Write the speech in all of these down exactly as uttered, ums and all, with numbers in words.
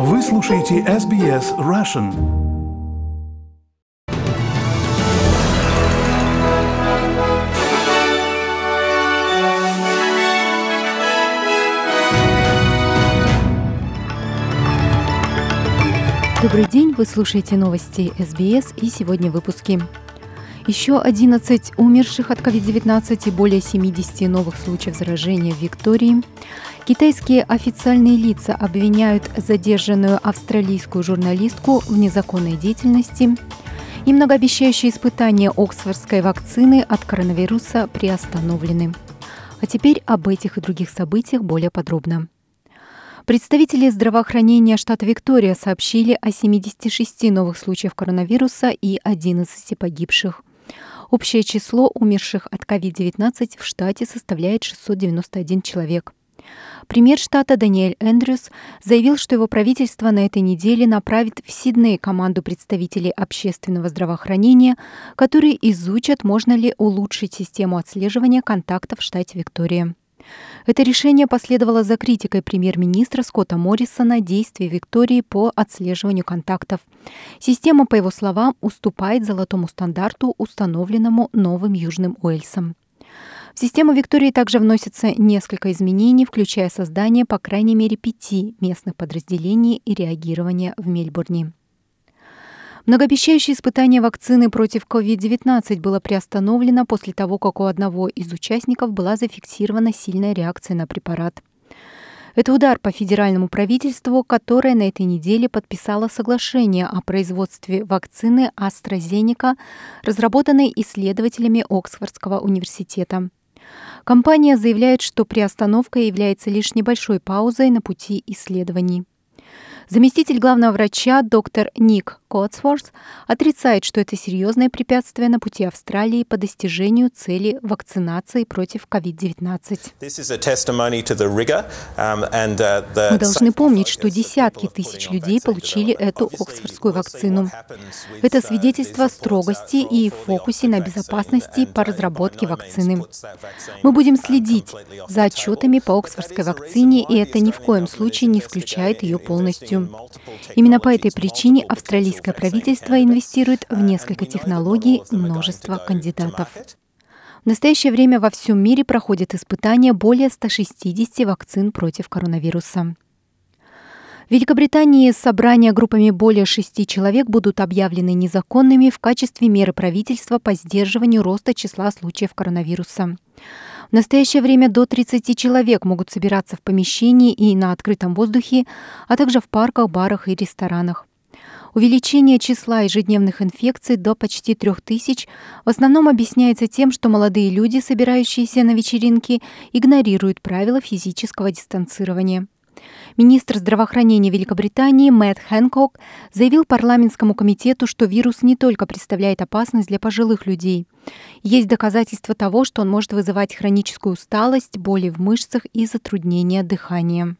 Вы слушаете эс би эс Russian. Добрый день, вы слушаете новости эс би эс, и сегодня в выпуске. Еще одиннадцать умерших от ковид девятнадцать и более семьдесят новых случаев заражения в Виктории. Китайские официальные лица обвиняют задержанную австралийскую журналистку в незаконной деятельности. И многообещающие испытания оксфордской вакцины от коронавируса приостановлены. А теперь об этих и других событиях более подробно. Представители здравоохранения штата Виктория сообщили о семидесяти шести новых случаях коронавируса и одиннадцати погибших. Общее число умерших от ковид девятнадцать в штате составляет шестьсот девяносто один человек. Премьер штата Даниэль Эндрюс заявил, что его правительство на этой неделе направит в Сидней команду представителей общественного здравоохранения, которые изучат, можно ли улучшить систему отслеживания контактов в штате Виктория. Это решение последовало за критикой премьер-министра Скотта Моррисона действий Виктории по отслеживанию контактов. Система, по его словам, уступает золотому стандарту, установленному Новым Южным Уэльсом. В систему Виктории также вносятся несколько изменений, включая создание по крайней мере пяти местных подразделений и реагирование в Мельбурне. Многообещающее испытание вакцины против ковид девятнадцать было приостановлено после того, как у одного из участников была зафиксирована сильная реакция на препарат. Это удар по федеральному правительству, которое на этой неделе подписало соглашение о производстве вакцины AstraZeneca, разработанной исследователями Оксфордского университета. Компания заявляет, что приостановка является лишь небольшой паузой на пути исследований. Заместитель главного врача доктор Ник Котсворт отрицает, что это серьезное препятствие на пути Австралии по достижению цели вакцинации против ковид девятнадцать. Мы должны помнить, что десятки тысяч людей получили эту оксфордскую вакцину. Это свидетельство строгости и фокусе на безопасности по разработке вакцины. Мы будем следить за отчетами по оксфордской вакцине, и это ни в коем случае не исключает ее полностью. Именно по этой причине австралийское правительство инвестирует в несколько технологий множество кандидатов. В настоящее время во всем мире проходят испытания более ста шестидесяти вакцин против коронавируса. В Великобритании собрания группами более шести человек будут объявлены незаконными в качестве меры правительства по сдерживанию роста числа случаев коронавируса. В настоящее время до тридцати человек могут собираться в помещении и на открытом воздухе, а также в парках, барах и ресторанах. Увеличение числа ежедневных инфекций до почти трех тысяч в основном объясняется тем, что молодые люди, собирающиеся на вечеринки, игнорируют правила физического дистанцирования. Министр здравоохранения Великобритании Мэтт Хэнкок заявил парламентскому комитету, что вирус не только представляет опасность для пожилых людей. Есть доказательства того, что он может вызывать хроническую усталость, боли в мышцах и затруднения дыхания.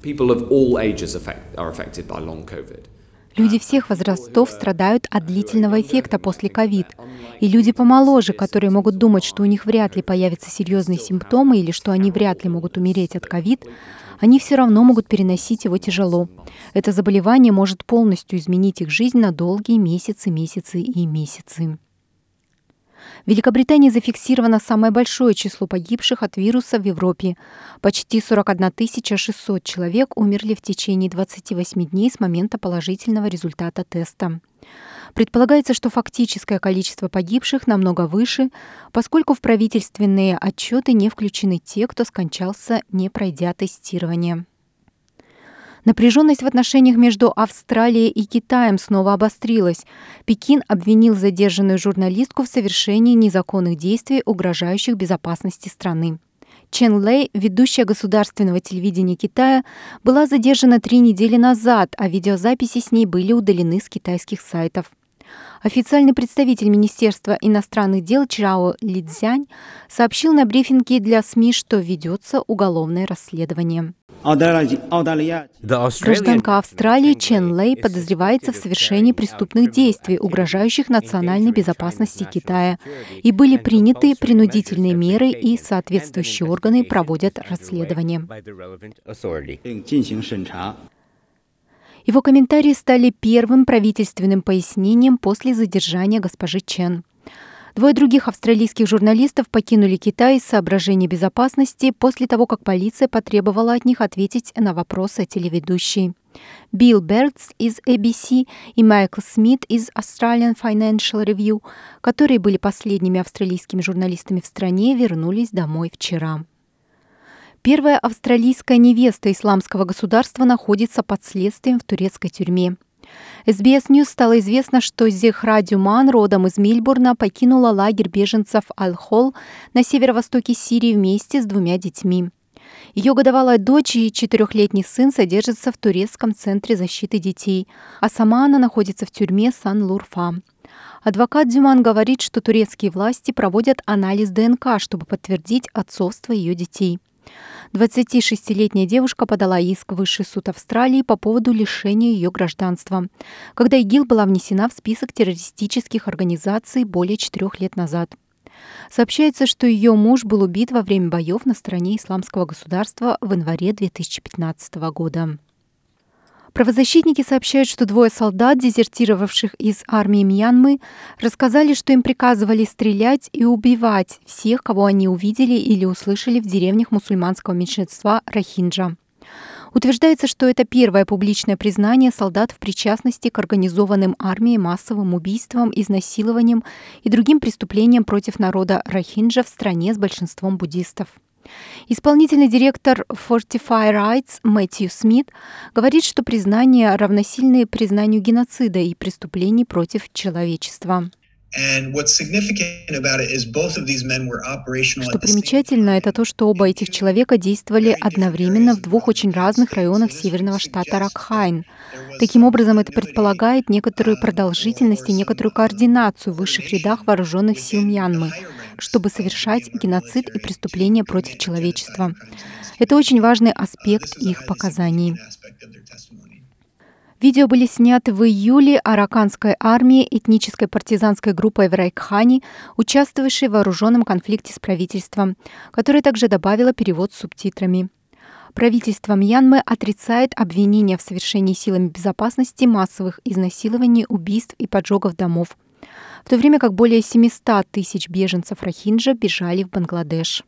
Люди всех возрастов страдают от длительного эффекта после ковид. И люди помоложе, которые могут думать, что у них вряд ли появятся серьезные симптомы или что они вряд ли могут умереть от ковид, они все равно могут переносить его тяжело. Это заболевание может полностью изменить их жизнь на долгие месяцы, месяцы и месяцы. В Великобритании зафиксировано самое большое число погибших от вируса в Европе. Почти сорок одна тысяча шестьсот человек умерли в течение двадцати восьми дней с момента положительного результата теста. Предполагается, что фактическое количество погибших намного выше, поскольку в правительственные отчеты не включены те, кто скончался, не пройдя тестирование. Напряженность в отношениях между Австралией и Китаем снова обострилась. Пекин обвинил задержанную журналистку в совершении незаконных действий, угрожающих безопасности страны. Чен Лэй, ведущая государственного телевидения Китая, была задержана три недели назад, а видеозаписи с ней были удалены с китайских сайтов. Официальный представитель Министерства иностранных дел Чжао Лидзянь сообщил на брифинге для СМИ, что ведется уголовное расследование. Гражданка Австралии Чен Лэй подозревается в совершении преступных действий, угрожающих национальной безопасности Китая, и были приняты принудительные меры, и соответствующие органы проводят расследование. Его комментарии стали первым правительственным пояснением после задержания госпожи Чен. Двое других австралийских журналистов покинули Китай из соображений безопасности после того, как полиция потребовала от них ответить на вопросы телеведущей. Билл Бердс из эй би си и Майкл Смит из Australian Financial Review, которые были последними австралийскими журналистами в стране, вернулись домой вчера. Первая австралийская невеста исламского государства находится под следствием в турецкой тюрьме. эс би эс News стало известно, что Зехра Дюман, родом из Мельбурна, покинула лагерь беженцев Аль-Хол на северо-востоке Сирии вместе с двумя детьми. Ее годовалая дочь и четырехлетний сын содержатся в турецком центре защиты детей, а сама она находится в тюрьме Сан-Лурфа. Адвокат Дюман говорит, что турецкие власти проводят анализ дэ эн ка, чтобы подтвердить отцовство ее детей. двадцатишестилетняя девушка подала иск в Высший суд Австралии по поводу лишения ее гражданства, когда ИГИЛ была внесена в список террористических организаций более четырех лет назад. Сообщается, что ее муж был убит во время боев на стороне Исламского государства в январе две тысячи пятнадцатого года. Правозащитники сообщают, что двое солдат, дезертировавших из армии Мьянмы, рассказали, что им приказывали стрелять и убивать всех, кого они увидели или услышали в деревнях мусульманского меньшинства Рохинджа. Утверждается, что это первое публичное признание солдат в причастности к организованным армией массовым убийствам, изнасилованиям и другим преступлениям против народа Рохинджа в стране с большинством буддистов. Исполнительный директор Fortify Rights Мэтью Смит говорит, что признания равносильны признанию геноцида и преступлений против человечества. Что примечательно, это то, что оба этих человека действовали одновременно в двух очень разных районах северного штата Ракхайн. Таким образом, это предполагает некоторую продолжительность и некоторую координацию в высших рядах вооруженных сил Мьянмы, чтобы совершать геноцид и преступления против человечества. Это очень важный аспект их показаний. Видео были сняты в июле араканской армией, этнической партизанской группой в Райкхане, участвовавшей в вооруженном конфликте с правительством, которое также добавило перевод с субтитрами. Правительство Мьянмы отрицает обвинения в совершении силами безопасности массовых изнасилований, убийств и поджогов домов, в то время как более семьсот тысяч беженцев Рохинджа бежали в Бангладеш.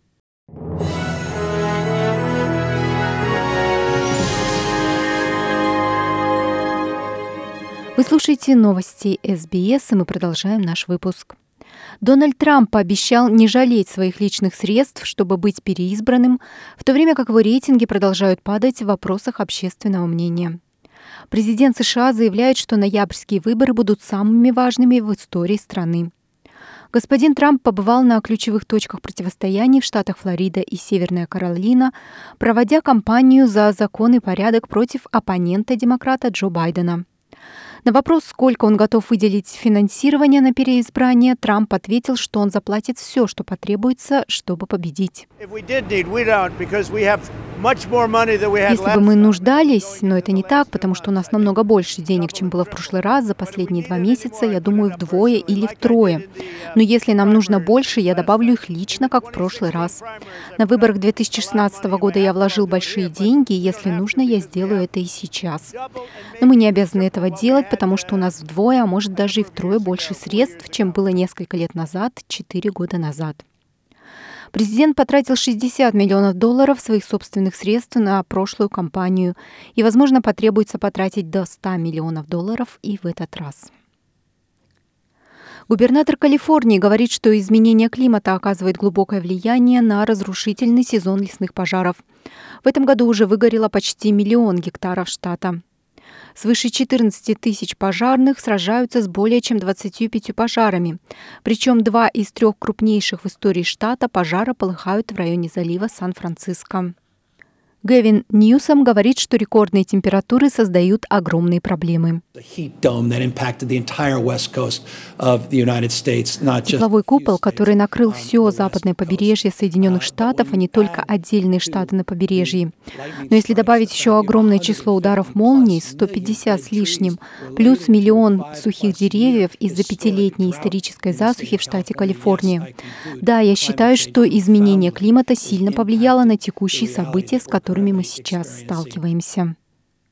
Вы слушаете новости эс би эс, и мы продолжаем наш выпуск. Дональд Трамп пообещал не жалеть своих личных средств, чтобы быть переизбранным, в то время как его рейтинги продолжают падать в вопросах общественного мнения. Президент США заявляет, что ноябрьские выборы будут самыми важными в истории страны. Господин Трамп побывал на ключевых точках противостояний в штатах Флорида и Северная Каролина, проводя кампанию за закон и порядок против оппонента демократа Джо Байдена. На вопрос, сколько он готов выделить финансирование на переизбрание, Трамп ответил, что он заплатит все, что потребуется, чтобы победить. Если бы мы нуждались, но это не так, потому что у нас намного больше денег, чем было в прошлый раз, за последние два месяца, я думаю, вдвое или втрое. Но если нам нужно больше, я добавлю их лично, как в прошлый раз. На выборах две тысячи шестнадцатого года я вложил большие деньги, и если нужно, я сделаю это и сейчас. Но мы не обязаны этого делать, потому что у нас вдвое, а может даже и втрое больше средств, чем было несколько лет назад, четыре года назад. Президент потратил шестьдесят миллионов долларов своих собственных средств на прошлую кампанию, и, возможно, потребуется потратить до ста миллионов долларов и в этот раз. Губернатор Калифорнии говорит, что изменение климата оказывает глубокое влияние на разрушительный сезон лесных пожаров. В этом году уже выгорело почти миллион гектаров штата. Свыше четырнадцати тысяч пожарных сражаются с более чем двадцатью пятью пожарами. Причем два из трех крупнейших в истории штата пожара полыхают в районе залива Сан-Франциско. Гэвин Ньюсом говорит, что рекордные температуры создают огромные проблемы. Тепловой купол, который накрыл все западное побережье Соединенных Штатов, а не только отдельные штаты на побережье. Но если добавить еще огромное число ударов молний, сто пятьдесят с лишним, плюс миллион сухих деревьев из-за пятилетней исторической засухи в штате Калифорния. Да, я считаю, что изменение климата сильно повлияло на текущие события, с которыми мы сейчас сталкиваемся.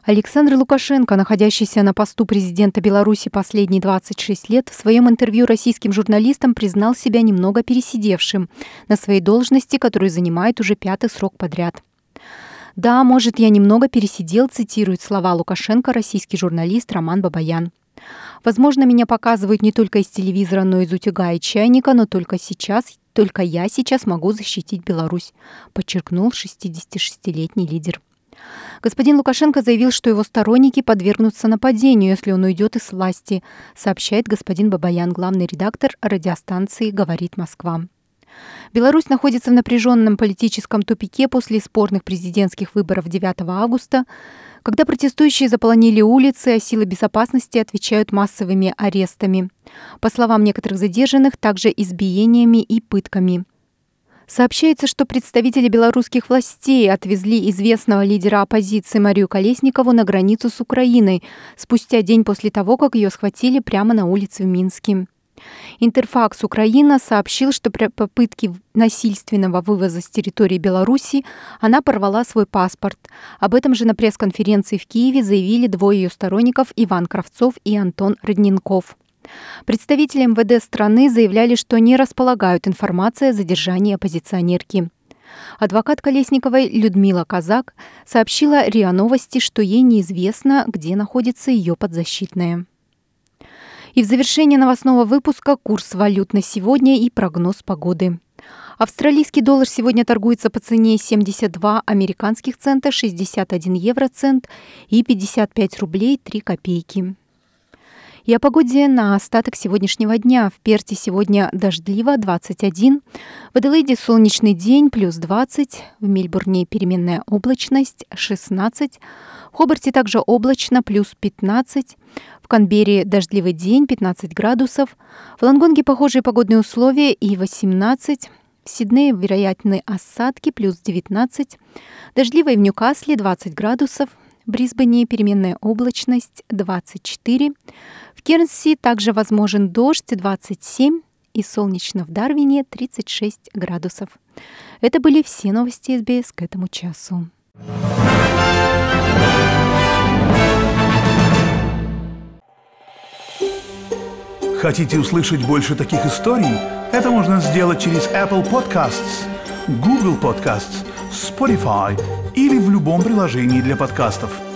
Александр Лукашенко, находящийся на посту президента Беларуси последние двадцать шесть лет, в своем интервью российским журналистам признал себя немного пересидевшим на своей должности, которую занимает уже пятый срок подряд. «Да, может, я немного пересидел», цитирует слова Лукашенко российский журналист Роман Бабаян. «Возможно, меня показывают не только из телевизора, но и из утюга и чайника, но только сейчас, только я сейчас могу защитить Беларусь», подчеркнул шестидесятишестилетний лидер. Господин Лукашенко заявил, что его сторонники подвергнутся нападению, если он уйдет из власти, сообщает господин Бабаян, главный редактор радиостанции «Говорит Москва». Беларусь находится в напряженном политическом тупике после спорных президентских выборов девятого августа, когда протестующие заполонили улицы, а силы безопасности отвечают массовыми арестами. По словам некоторых задержанных, также избиениями и пытками. Сообщается, что представители белорусских властей отвезли известного лидера оппозиции Марию Колесникову на границу с Украиной спустя день после того, как ее схватили прямо на улице в Минске. Интерфакс Украина сообщил, что при попытке насильственного вывоза с территории Беларуси она порвала свой паспорт. Об этом же на пресс-конференции в Киеве заявили двое ее сторонников Иван Кравцов и Антон Родненков. Представители эм вэ дэ страны заявляли, что не располагают информацией о задержании оппозиционерки. Адвокат Колесниковой Людмила Казак сообщила РИА Новости, что ей неизвестно, где находится ее подзащитная. И в завершение новостного выпуска курс валют на сегодня и прогноз погоды. Австралийский доллар сегодня торгуется по цене семьдесят два американских цента, шестьдесят один евроцент и пятьдесят пять рублей три копейки. И о погоде на остаток сегодняшнего дня. В Перте сегодня дождливо, двадцать один. В Аделаиде солнечный день, плюс двадцать. В Мельбурне переменная облачность, шестнадцать. В Хобарте также облачно, плюс пятнадцать. В Канберре дождливый день, пятнадцать градусов. В Лонгонге похожие погодные условия и восемнадцать. В Сиднее вероятны осадки, плюс девятнадцать. Дождливо и в Ньюкасле, двадцать градусов. В Брисбене переменная облачность, двадцать четыре. В Кернси также возможен дождь, двадцать семь. И солнечно в Дарвине, тридцать шесть градусов. Это были все новости эс би эс к этому часу. Хотите услышать больше таких историй? Это можно сделать через Apple Podcasts, Google Podcasts, Spotify или в любом приложении для подкастов.